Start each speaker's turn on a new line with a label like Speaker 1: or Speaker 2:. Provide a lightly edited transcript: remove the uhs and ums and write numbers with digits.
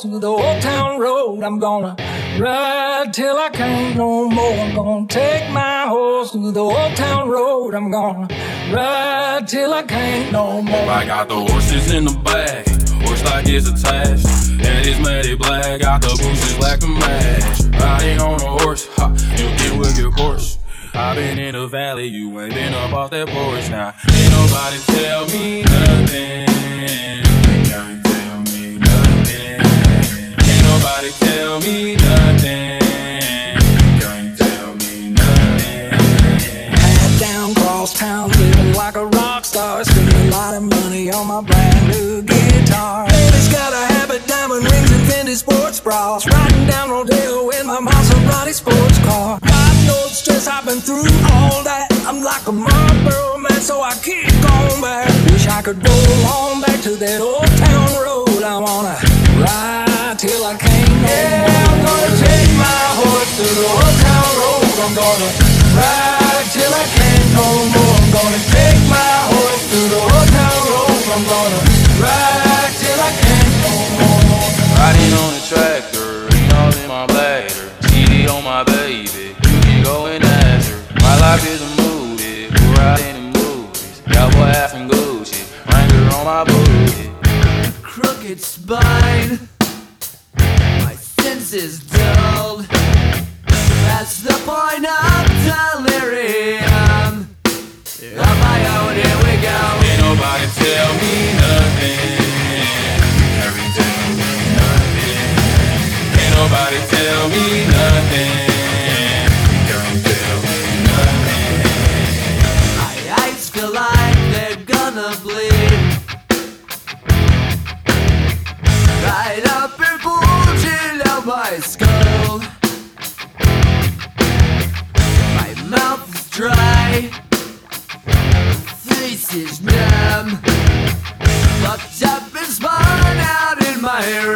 Speaker 1: through the old town road. I'm gonna ride till I can't no more. I'm gonna take my horse through the old town road. I'm gonna ride till I can't no more.
Speaker 2: I got the horses in the back, horse like it's attached. And it's matted black, got the bushes like a match. Riding on a horse, ha, you get with your course. I been in the valley, you ain't been up off that porch. Now, ain't nobody tell me nothing. Can't tell me nothing. Ain't nobody tell me nothing. Can't tell me nothing.
Speaker 1: Head down cross town, living like a rock star. Spending a lot of money on my brand new guitar. Baby's got a habit, diamond rings and Fendi sports bras. Riding down Rodeo in my Maserati sports car. No stress, I've been through all that. I'm like a Marlboro man, so I kick on back. Wish I could roll on back to that old town road. I wanna ride till I can't no more. Yeah, I'm gonna take my horse to the old town road. I'm gonna ride till I can't no more. I'm gonna take my horse to the old town road. I'm gonna ride till I can't no more.
Speaker 2: Riding on a tractor, all in my bladder, CD on my baby. Going as her. My life is a movie, we're riding in movies. Cowboy hat from Gucci, Wrangler on my booty.
Speaker 3: Crooked spine, my senses dulled. That's the point of delirium. On my own, here we go.
Speaker 2: Ain't nobody tell me nothing. Can't tell me nothing. Ain't nobody tell me nothing.
Speaker 3: Feel like they're gonna bleed right up and bulging out my skull. My mouth is dry, face is numb, fucked up and spun out in my